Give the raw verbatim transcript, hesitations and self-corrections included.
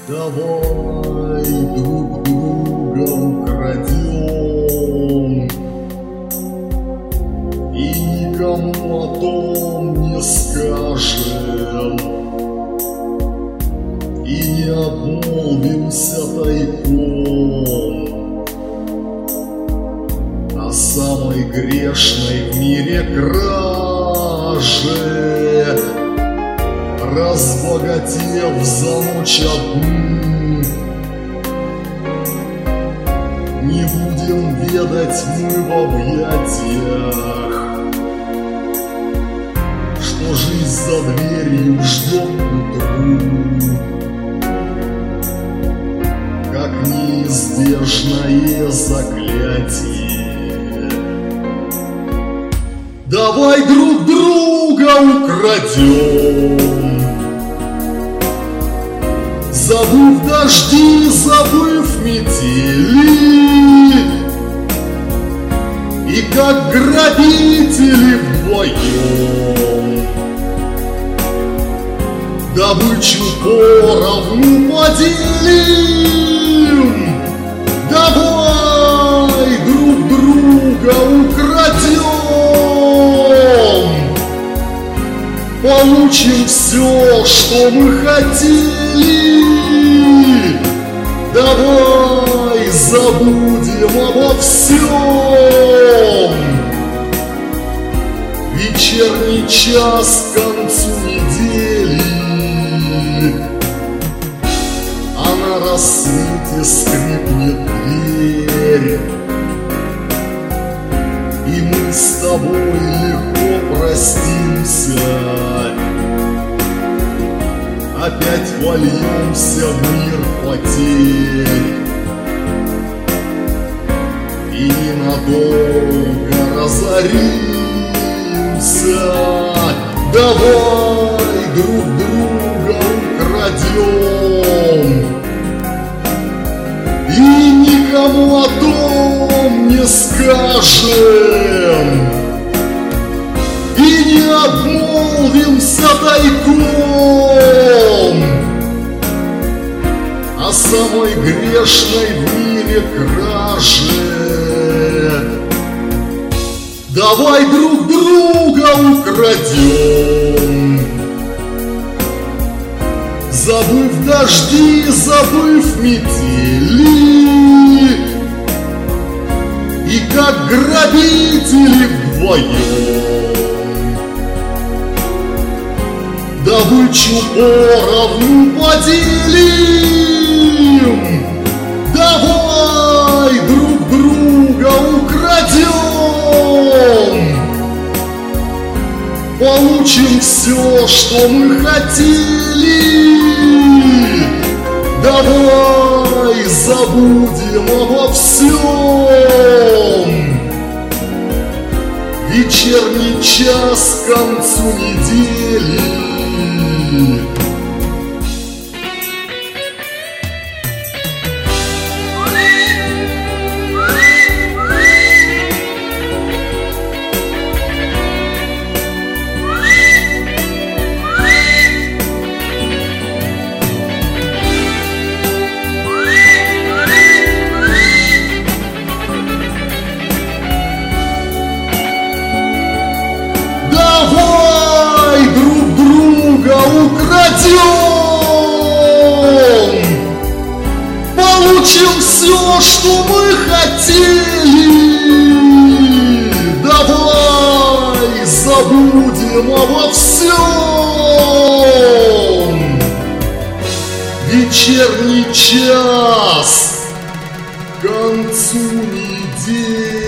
Давай друг друга украдем и никому о том не скажем, и не обмолвимся тайком о самой грешной в мире краже, разбогатев за ночь одну. Не будем ведать мы в объятиях, что жизнь за дверью ждет к утру, как неизбежное заклятие. Давай друг друга украдем, забыв дожди, забыв метели, и как грабители вдвоем добычу поровну поделим. Давай друг друга украдем, получим все, что мы хотели. Давай забудем обо всем. Вечерний час к концу недели, а на рассвете скрипнет дверь, и мы с тобой легко простимся, опять вольемся в мир потерь и ненадолго разоримся. Давай друг друга украдем и никому о том не скажем, и не обмолвимся тайком о самой грешной в мире краже. Давай друг друга украдем, забыв дожди, забыв метели, и как грабители вдвоем добычу поровну поделим. Давай друг друга украдем, получим все, что мы хотели. Давай забудем обо всем. Вечерний час к концу недели, украдем, получим все, что мы хотели. Давай забудем обо всем. Вечерний час к концу недели.